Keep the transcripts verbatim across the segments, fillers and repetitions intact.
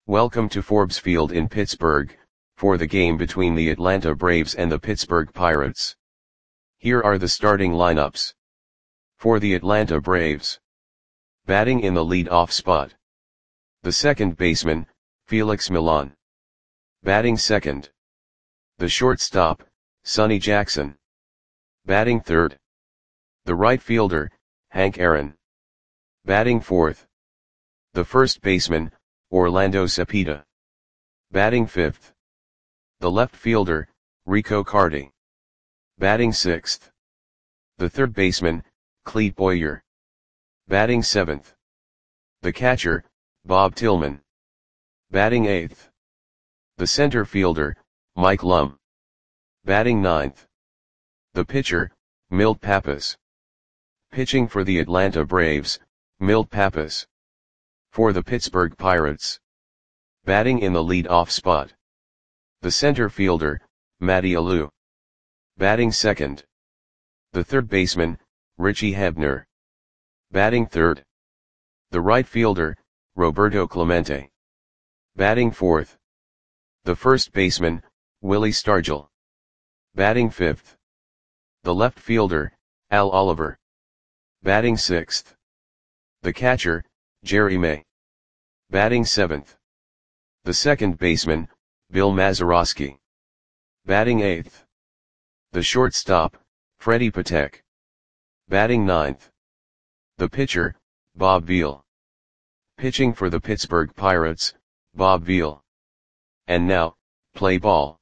Welcome to Forbes Field in Pittsburgh, for the game between the Atlanta Braves and the Pittsburgh Pirates. Here are the starting lineups. For the Atlanta Braves. Batting in the lead-off spot. The second baseman, Felix Millan. Batting second. The shortstop, Sonny Jackson. Batting third. The right fielder, Hank Aaron. Batting fourth. The first baseman, Orlando Cepeda. Batting fifth. The left fielder, Rico Carty. Batting sixth. The third baseman, Clete Boyer. Batting seventh. The catcher, Bob Tillman. Batting eighth. The center fielder, Mike Lum. Batting ninth. The pitcher, Milt Pappas. Pitching for the Atlanta Braves, Milt Pappas. For the Pittsburgh Pirates. Batting in the lead-off spot. The center fielder, Matty Alou. Batting second. The third baseman, Richie Hebner. Batting third. The right fielder, Roberto Clemente. Batting fourth. The first baseman, Willie Stargell. Batting fifth. The left fielder, Al Oliver. Batting sixth. The catcher, Jerry May. Batting seventh. The second baseman, Bill Mazeroski. Batting eighth. The shortstop, Freddie Patek. Batting ninth. The pitcher, Bob Veal. Pitching for the Pittsburgh Pirates, Bob Veal. And now, play ball.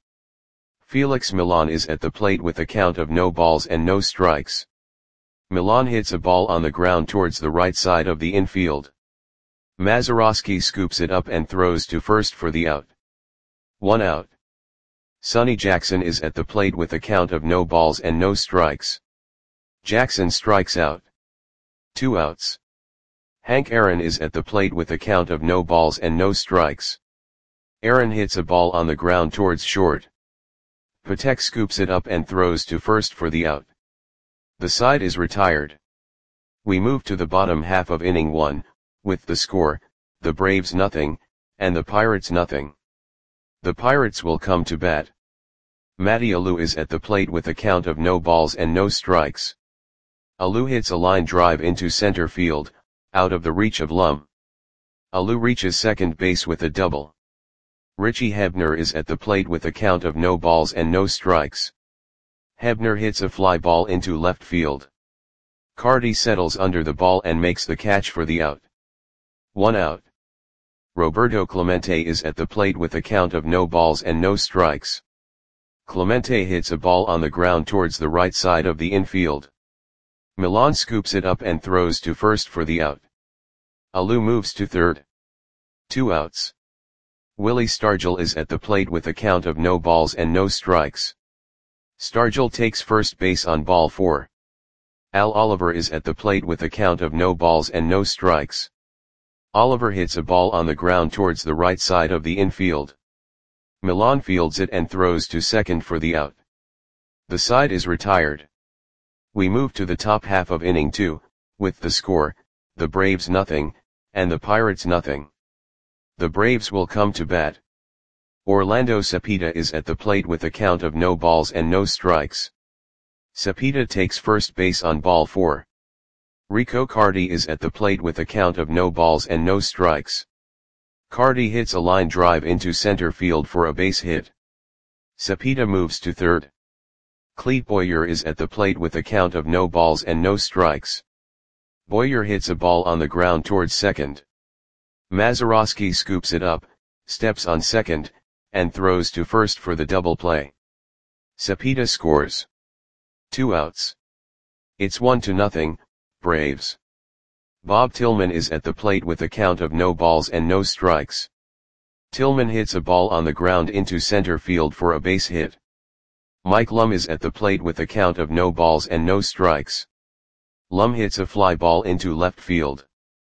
Felix Millan is at the plate with a count of no balls and no strikes. Millan hits a ball on the ground towards the right side of the infield. Mazeroski scoops it up and throws to first for the out. One out. Sonny Jackson is at the plate with a count of no balls and no strikes. Jackson strikes out. Two outs. Hank Aaron is at the plate with a count of no balls and no strikes. Aaron hits a ball on the ground towards short. Patek scoops it up and throws to first for the out. The side is retired. We move to the bottom half of inning one, with the score, the Braves nothing, and the Pirates nothing. The Pirates will come to bat. Matty Alou is at the plate with a count of no balls and no strikes. Alou hits a line drive into center field, out of the reach of Lum. Alou reaches second base with a double. Richie Hebner is at the plate with a count of no balls and no strikes. Hebner hits a fly ball into left field. Carty settles under the ball and makes the catch for the out. One out. Roberto Clemente is at the plate with a count of no balls and no strikes. Clemente hits a ball on the ground towards the right side of the infield. Millan scoops it up and throws to first for the out. Alou moves to third. Two outs. Willie Stargell is at the plate with a count of no balls and no strikes. Stargell takes first base on ball four. Al Oliver is at the plate with a count of no balls and no strikes. Oliver hits a ball on the ground towards the right side of the infield. Millan fields it and throws to second for the out. The side is retired. We move to the top half of inning two, with the score, the Braves nothing, and the Pirates nothing. The Braves will come to bat. Orlando Cepeda is at the plate with a count of no balls and no strikes. Cepeda takes first base on ball four. Rico Carty is at the plate with a count of no balls and no strikes. Carty hits a line drive into center field for a base hit. Cepeda moves to third. Clete Boyer is at the plate with a count of no balls and no strikes. Boyer hits a ball on the ground towards second. Mazeroski scoops it up, steps on second, and throws to first for the double play. Cepeda scores. Two outs. It's one to nothing, Braves. Bob Tillman is at the plate with a count of no balls and no strikes. Tillman hits a ball on the ground into center field for a base hit. Mike Lum is at the plate with a count of no balls and no strikes. Lum hits a fly ball into left field.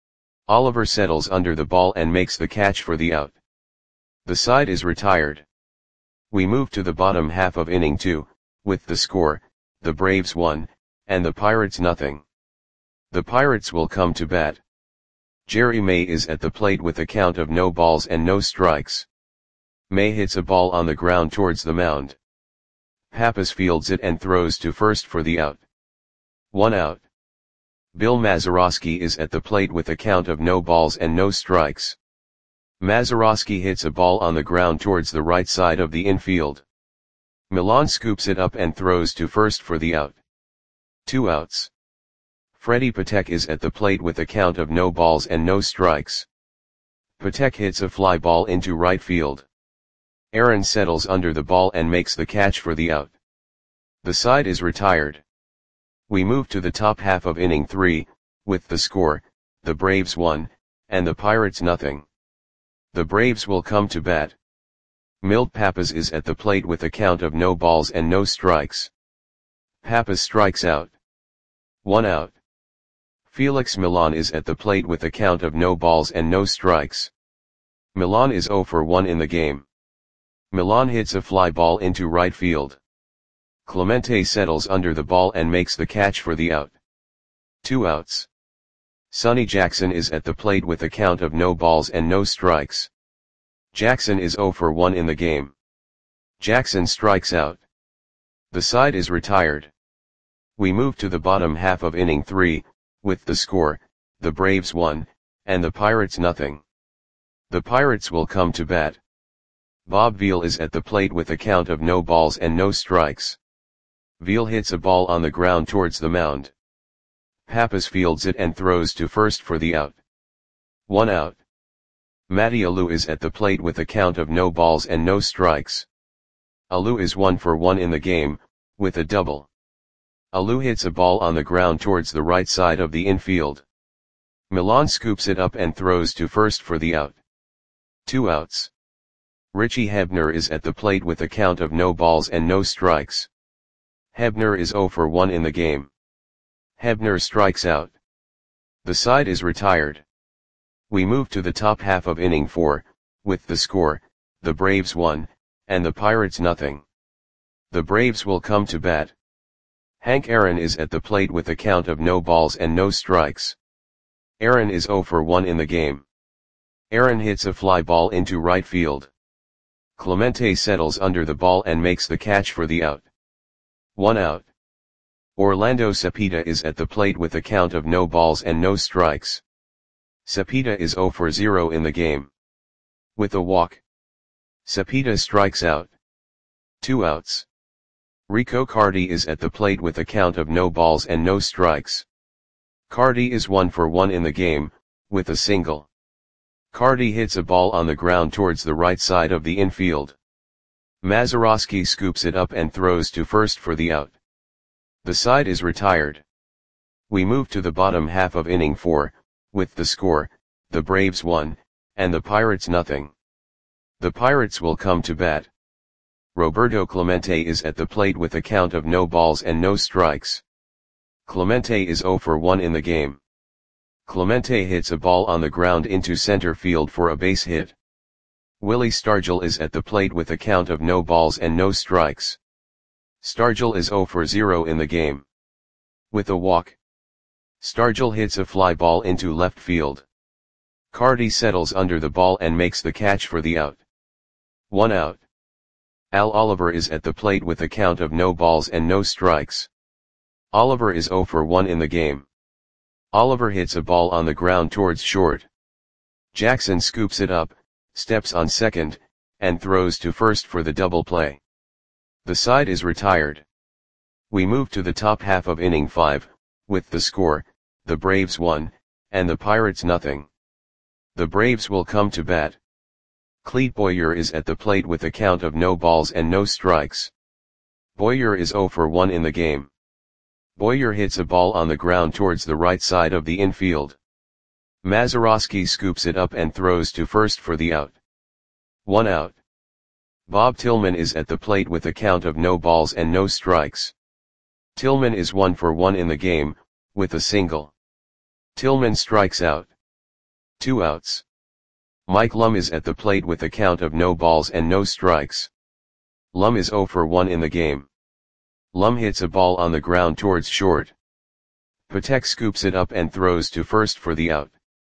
Oliver settles under the ball and makes the catch for the out. The side is retired. We move to the bottom half of inning two, with the score, the Braves one, and the Pirates nothing. The Pirates will come to bat. Jerry May is at the plate with a count of no balls and no strikes. May hits a ball on the ground towards the mound. Pappas fields it and throws to first for the out. One out. Bill Mazeroski is at the plate with a count of no balls and no strikes. Mazeroski hits a ball on the ground towards the right side of the infield. Milan scoops it up and throws to first for the out. Two outs. Freddie Patek is at the plate with a count of no balls and no strikes. Patek hits a fly ball into right field. Aaron settles under the ball and makes the catch for the out. The side is retired. We move to the top half of inning three, with the score, the Braves one, and the Pirates nothing. The Braves will come to bat. Milt Pappas is at the plate with a count of no balls and no strikes. Pappas strikes out. One out. Felix Milan is at the plate with a count of no balls and no strikes. Milan is oh for one in the game. Milan hits a fly ball into right field. Clemente settles under the ball and makes the catch for the out. Two outs. Sonny Jackson is at the plate with a count of no balls and no strikes. Jackson is oh for one in the game. Jackson strikes out. The side is retired. We move to the bottom half of inning three, with the score, the Braves one, and the Pirates nothing. The Pirates will come to bat. Bob Veal is at the plate with a count of no balls and no strikes. Veal hits a ball on the ground towards the mound. Pappas fields it and throws to first for the out. One out. Matty Alou is at the plate with a count of no balls and no strikes. Alou is one for one in the game, with a double. Alou hits a ball on the ground towards the right side of the infield. Milan scoops it up and throws to first for the out. Two outs. Richie Hebner is at the plate with a count of no balls and no strikes. Hebner is oh for one in the game. Hebner strikes out. The side is retired. We move to the top half of inning four, with the score, the Braves one, and the Pirates nothing. The Braves will come to bat. Hank Aaron is at the plate with a count of no balls and no strikes. Aaron is oh for one in the game. Aaron hits a fly ball into right field. Clemente settles under the ball and makes the catch for the out. One out. Orlando Cepeda is at the plate with a count of no balls and no strikes. Cepeda is oh for zero in the game. With a walk. Cepeda strikes out. Two outs. Rico Cardi is at the plate with a count of no balls and no strikes. Cardi is one for one in the game, with a single. Cardi hits a ball on the ground towards the right side of the infield. Mazeroski scoops it up and throws to first for the out. The side is retired. We move to the bottom half of inning four, with the score, the Braves one, and the Pirates nothing. The Pirates will come to bat. Roberto Clemente is at the plate with a count of no balls and no strikes. Clemente is oh for one in the game. Clemente hits a ball on the ground into center field for a base hit. Willie Stargell is at the plate with a count of no balls and no strikes. Stargell is oh for zero in the game. With a walk. Stargell hits a fly ball into left field. Cardi settles under the ball and makes the catch for the out. One out. Al Oliver is at the plate with a count of no balls and no strikes. Oliver is oh for one in the game. Oliver hits a ball on the ground towards short. Jackson scoops it up, steps on second, and throws to first for the double play. The side is retired. We move to the top half of inning five, with the score, the Braves one, and the Pirates nothing. The Braves will come to bat. Clete Boyer is at the plate with a count of no balls and no strikes. Boyer is oh for one in the game. Boyer hits a ball on the ground towards the right side of the infield. Mazeroski scoops it up and throws to first for the out. One out. Bob Tillman is at the plate with a count of no balls and no strikes. Tillman is one for one in the game, with a single. Tillman strikes out. Two outs. Mike Lum is at the plate with a count of no balls and no strikes. Lum is oh for one in the game. Lum hits a ball on the ground towards short. Patek scoops it up and throws to first for the out.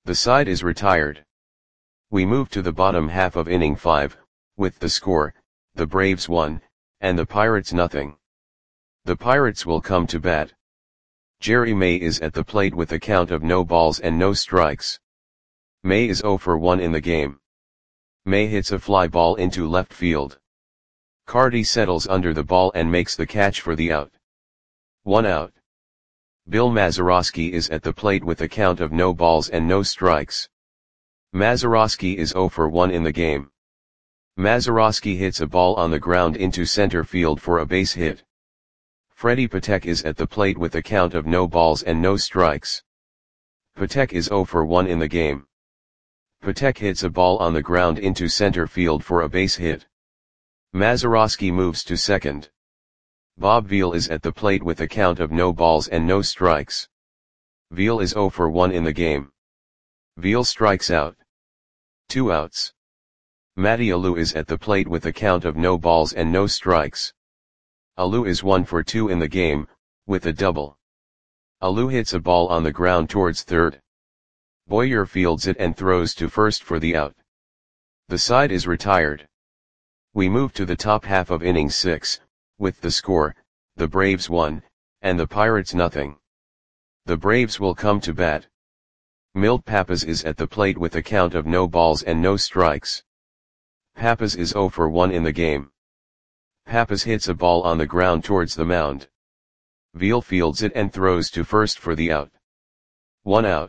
The side is retired. We move to the bottom half of inning five, with the score, the Braves one, and the Pirates nothing. The Pirates will come to bat. Jerry May is at the plate with a count of no balls and no strikes. May is oh for one in the game. May hits a fly ball into left field. Carty settles under the ball and makes the catch for the out. One out. Bill Mazeroski is at the plate with a count of no balls and no strikes. Mazeroski is oh for one in the game. Mazeroski hits a ball on the ground into center field for a base hit. Freddie Patek is at the plate with a count of no balls and no strikes. Patek is oh for one in the game. Patek hits a ball on the ground into center field for a base hit. Mazeroski moves to second. Bob Veal is at the plate with a count of no balls and no strikes. Veal is oh for one in the game. Veal strikes out. Two outs. Matty Alou is at the plate with a count of no balls and no strikes. Alou is one for two in the game, with a double. Alou hits a ball on the ground towards third. Boyer fields it and throws to first for the out. The side is retired. We move to the top half of inning six, with the score, the Braves one, and the Pirates nothing. The Braves will come to bat. Milt Pappas is at the plate with a count of no balls and no strikes. Pappas is oh for one in the game. Pappas hits a ball on the ground towards the mound. Veal fields it and throws to first for the out. One out.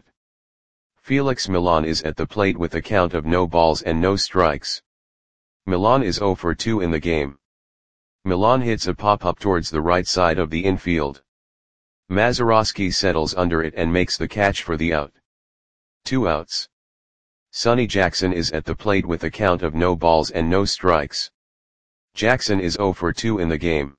Felix Millan is at the plate with a count of no balls and no strikes. Millan is oh for two in the game. Millan hits a pop-up towards the right side of the infield. Mazeroski settles under it and makes the catch for the out. Two outs. Sonny Jackson is at the plate with a count of no balls and no strikes. Jackson is oh for two in the game.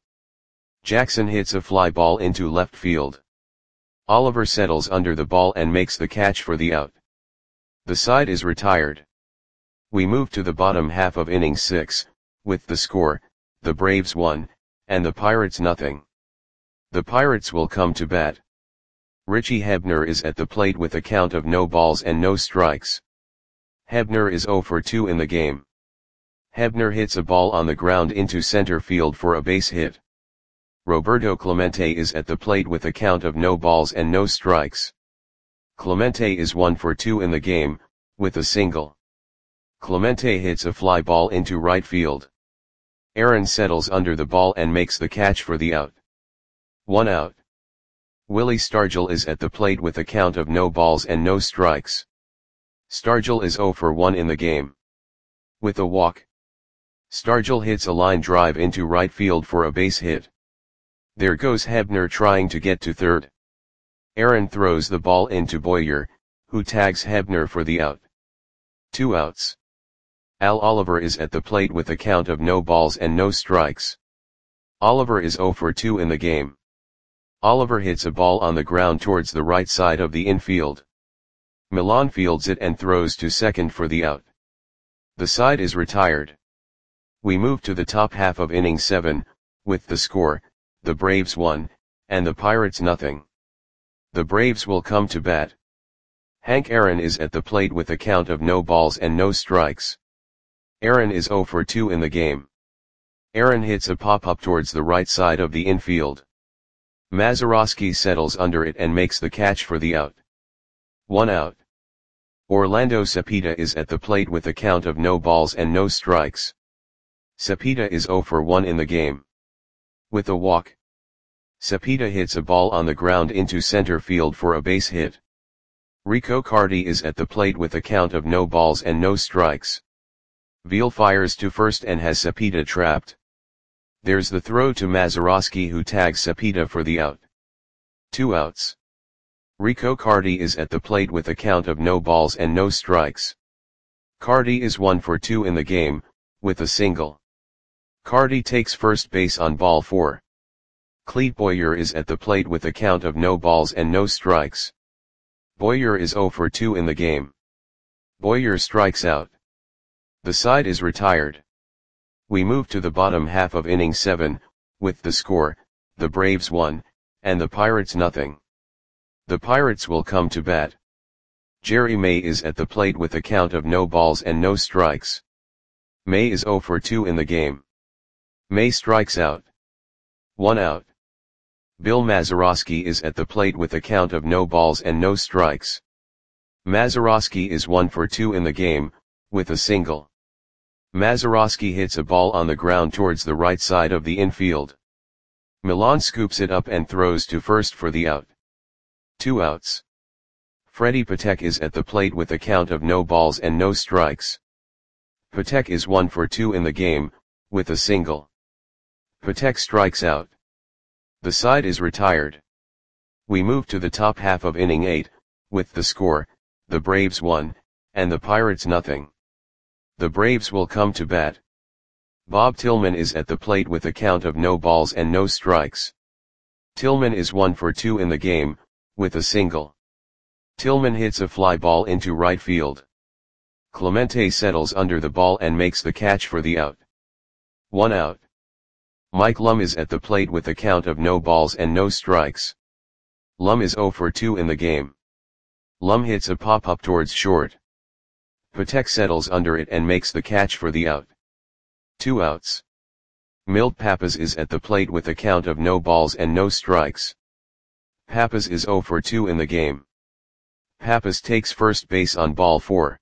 Jackson hits a fly ball into left field. Oliver settles under the ball and makes the catch for the out. The side is retired. We move to the bottom half of inning six, with the score, the Braves one, and the Pirates nothing. The Pirates will come to bat. Richie Hebner is at the plate with a count of no balls and no strikes. Hebner is oh for two in the game. Hebner hits a ball on the ground into center field for a base hit. Roberto Clemente is at the plate with a count of no balls and no strikes. Clemente is one for two in the game, with a single. Clemente hits a fly ball into right field. Aaron settles under the ball and makes the catch for the out. One out. Willie Stargell is at the plate with a count of no balls and no strikes. Stargell is oh for one in the game. With a walk. Stargell hits a line drive into right field for a base hit. There goes Hebner trying to get to third. Aaron throws the ball into Boyer, who tags Hebner for the out. Two outs. Al Oliver is at the plate with a count of no balls and no strikes. Oliver is oh for two in the game. Oliver hits a ball on the ground towards the right side of the infield. Millan fields it and throws to second for the out. The side is retired. We move to the top half of inning seven, with the score, the Braves one, and the Pirates nothing. The Braves will come to bat. Hank Aaron is at the plate with a count of no balls and no strikes. Aaron is oh for two in the game. Aaron hits a pop-up towards the right side of the infield. Mazeroski settles under it and makes the catch for the out. One out. Orlando Cepeda is at the plate with a count of no balls and no strikes. Cepeda is oh for one in the game. With a walk. Cepeda hits a ball on the ground into center field for a base hit. Rico Carty is at the plate with a count of no balls and no strikes. Veal fires to first and has Cepeda trapped. There's the throw to Mazeroski, who tags Cepeda for the out. Two outs. Rico Carty is at the plate with a count of no balls and no strikes. Carty is one for two in the game, with a single. Carty takes first base on ball four. Clete Boyer is at the plate with a count of no balls and no strikes. Boyer is oh for two in the game. Boyer strikes out. The side is retired. We move to the bottom half of inning seven, with the score, the Braves one, and the Pirates nothing. The Pirates will come to bat. Jerry May is at the plate with a count of no balls and no strikes. May is zero for two in the game. May strikes out. One out. Bill Mazeroski is at the plate with a count of no balls and no strikes. Mazeroski is one for two in the game, with a single. Mazeroski hits a ball on the ground towards the right side of the infield. Milan scoops it up and throws to first for the out. Two outs. Freddie Patek is at the plate with a count of no balls and no strikes. Patek is one for two in the game, with a single. Patek strikes out. The side is retired. We move to the top half of inning eight, with the score, the Braves one, and the Pirates nothing. The Braves will come to bat. Bob Tillman is at the plate with a count of no balls and no strikes. Tillman is one for two in the game, with a single. Tillman hits a fly ball into right field. Clemente settles under the ball and makes the catch for the out. One out. Mike Lum is at the plate with a count of no balls and no strikes. Lum is zero for two in the game. Lum hits a pop-up towards short. Patek settles under it and makes the catch for the out. Two outs. Milt Pappas is at the plate with a count of no balls and no strikes. Pappas is zero for two in the game. Pappas takes first base on ball four.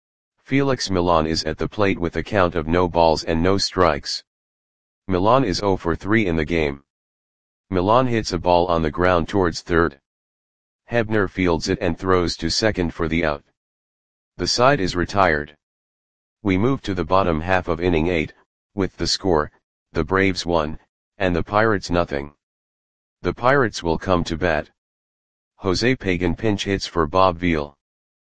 Felix Milan is at the plate with a count of no balls and no strikes. Milan is zero for three in the game. Milan hits a ball on the ground towards third. Hebner fields it and throws to second for the out. The side is retired. We move to the bottom half of inning eight, with the score, the Braves one, and the Pirates nothing. The Pirates will come to bat. Jose Pagan pinch hits for Bob Veal.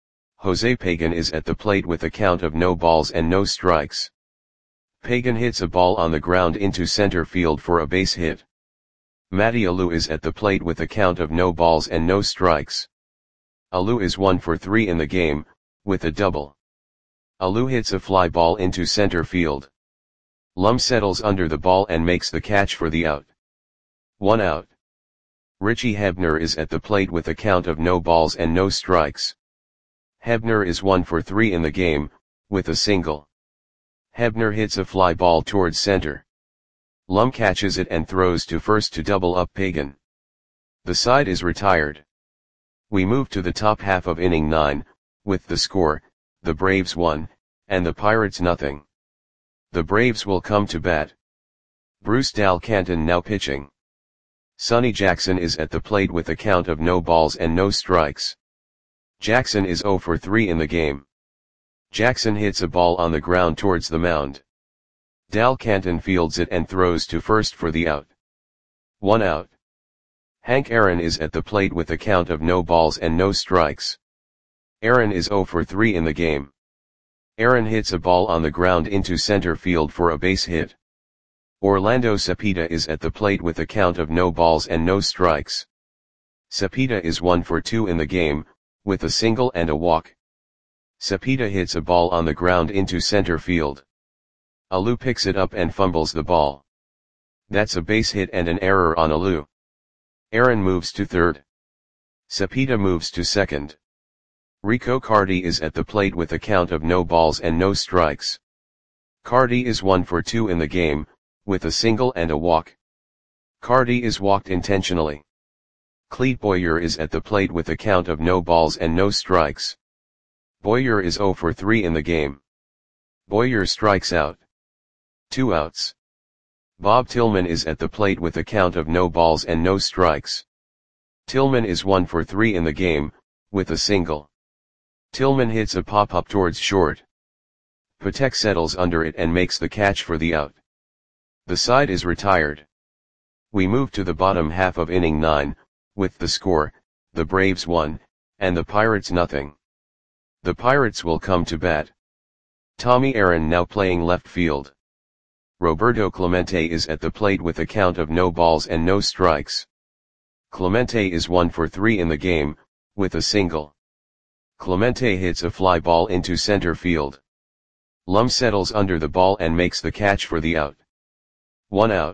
Jose Pagan is at the plate with a count of no balls and no strikes. Pagan hits a ball on the ground into center field for a base hit. Matty Alou is at the plate with a count of no balls and no strikes. Alou is one for three in the game, with a double. Alou hits a fly ball into center field. Lum settles under the ball and makes the catch for the out. One out. Richie Hebner is at the plate with a count of no balls and no strikes. Hebner is one for three in the game, with a single. Hebner hits a fly ball towards center. Lum catches it and throws to first to double up Pagan. The side is retired. We move to the top half of inning nine, with the score, the Braves one, and the Pirates nothing. The Braves will come to bat. Bruce Dal Canton now pitching. Sonny Jackson is at the plate with a count of no balls and no strikes. Jackson is zero for three in the game. Jackson hits a ball on the ground towards the mound. Dal Canton fields it and throws to first for the out. One out. Hank Aaron is at the plate with a count of no balls and no strikes. Aaron is zero for three in the game. Aaron hits a ball on the ground into center field for a base hit. Orlando Cepeda is at the plate with a count of no balls and no strikes. Cepeda is one for two in the game, with a single and a walk. Cepeda hits a ball on the ground into center field. Alou picks it up and fumbles the ball. That's a base hit and an error on Alou. Aaron moves to third. Cepeda moves to second. Rico Cardi is at the plate with a count of no balls and no strikes. Cardi is one for two in the game, with a single and a walk. Cardi is walked intentionally. Clete Boyer is at the plate with a count of no balls and no strikes. Boyer is zero for three in the game. Boyer strikes out. Two outs. Bob Tillman is at the plate with a count of no balls and no strikes. Tillman is one for three in the game, with a single. Tillman hits a pop-up towards short. Patek settles under it and makes the catch for the out. The side is retired. We move to the bottom half of inning nine, with the score, the Braves one, and the Pirates nothing. The Pirates will come to bat. Tommy Aaron now playing left field. Roberto Clemente is at the plate with a count of no balls and no strikes. Clemente is one for three in the game, with a single. Clemente hits a fly ball into center field. Lum settles under the ball and makes the catch for the out. One out.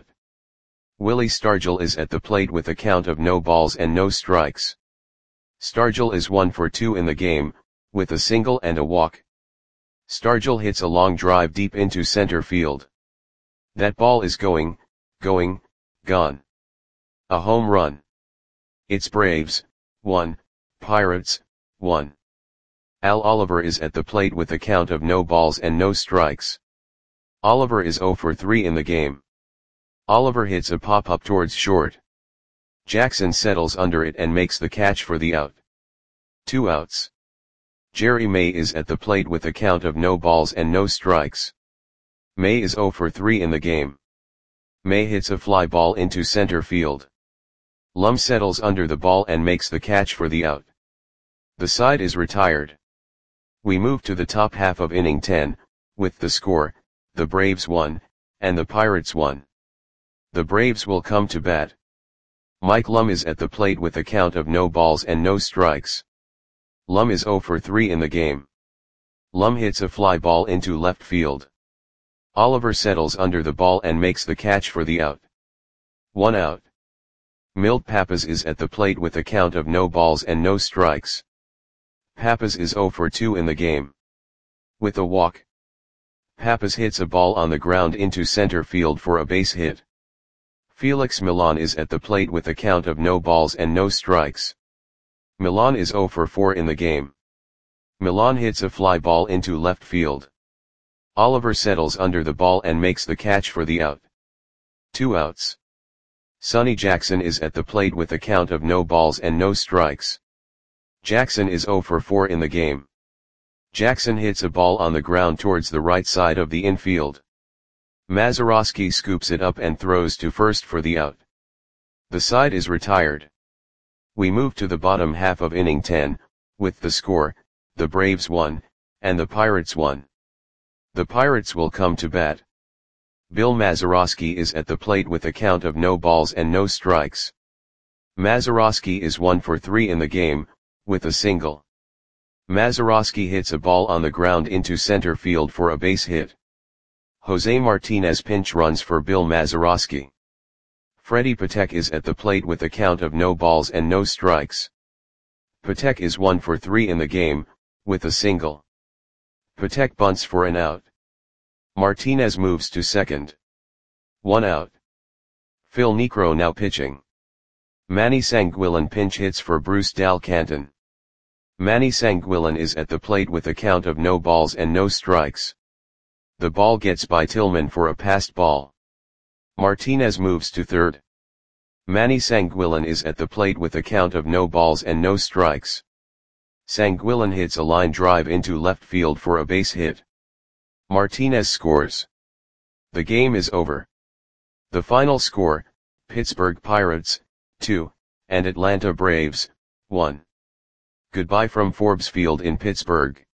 Willie Stargell is at the plate with a count of no balls and no strikes. Stargell is one for two in the game, with a single and a walk. Stargell hits a long drive deep into center field. That ball is going, going, gone. A home run. It's Braves, one, Pirates, one. Al Oliver is at the plate with a count of no balls and no strikes. Oliver is zero for three in the game. Oliver hits a pop-up towards short. Jackson settles under it and makes the catch for the out. Two outs. Jerry May is at the plate with a count of no balls and no strikes. May is zero for three in the game. May hits a fly ball into center field. Lum settles under the ball and makes the catch for the out. The side is retired. We move to the top half of inning ten, with the score, the Braves won, and the Pirates won. The Braves will come to bat. Mike Lum is at the plate with a count of no balls and no strikes. Lum is zero for three in the game. Lum hits a fly ball into left field. Oliver settles under the ball and makes the catch for the out. One out. Milt Pappas is at the plate with a count of no balls and no strikes. Pappas is zero for two in the game. With a walk. Pappas hits a ball on the ground into center field for a base hit. Felix Millan is at the plate with a count of no balls and no strikes. Millan is zero for four in the game. Millan hits a fly ball into left field. Oliver settles under the ball and makes the catch for the out. Two outs. Sonny Jackson is at the plate with a count of no balls and no strikes. Jackson is zero for four in the game. Jackson hits a ball on the ground towards the right side of the infield. Mazeroski scoops it up and throws to first for the out. The side is retired. We move to the bottom half of inning ten, with the score, the Braves won, and the Pirates won. The Pirates will come to bat. Bill Mazeroski is at the plate with a count of no balls and no strikes. Mazeroski is one for three in the game, with a single. Mazeroski hits a ball on the ground into center field for a base hit. Jose Martinez pinch runs for Bill Mazeroski. Freddie Patek is at the plate with a count of no balls and no strikes. Patek is one for three in the game, with a single. Patek bunts for an out. Martinez moves to second. One out. Phil Niekro now pitching. Manny Sanguillen pinch hits for Bruce Dal Canton. Manny Sanguillen is at the plate with a count of no balls and no strikes. The ball gets by Tillman for a passed ball. Martinez moves to third. Manny Sanguillen is at the plate with a count of no balls and no strikes. Sanguillen hits a line drive into left field for a base hit. Martinez scores. The game is over. The final score, Pittsburgh Pirates, two, and Atlanta Braves, one. Goodbye from Forbes Field in Pittsburgh.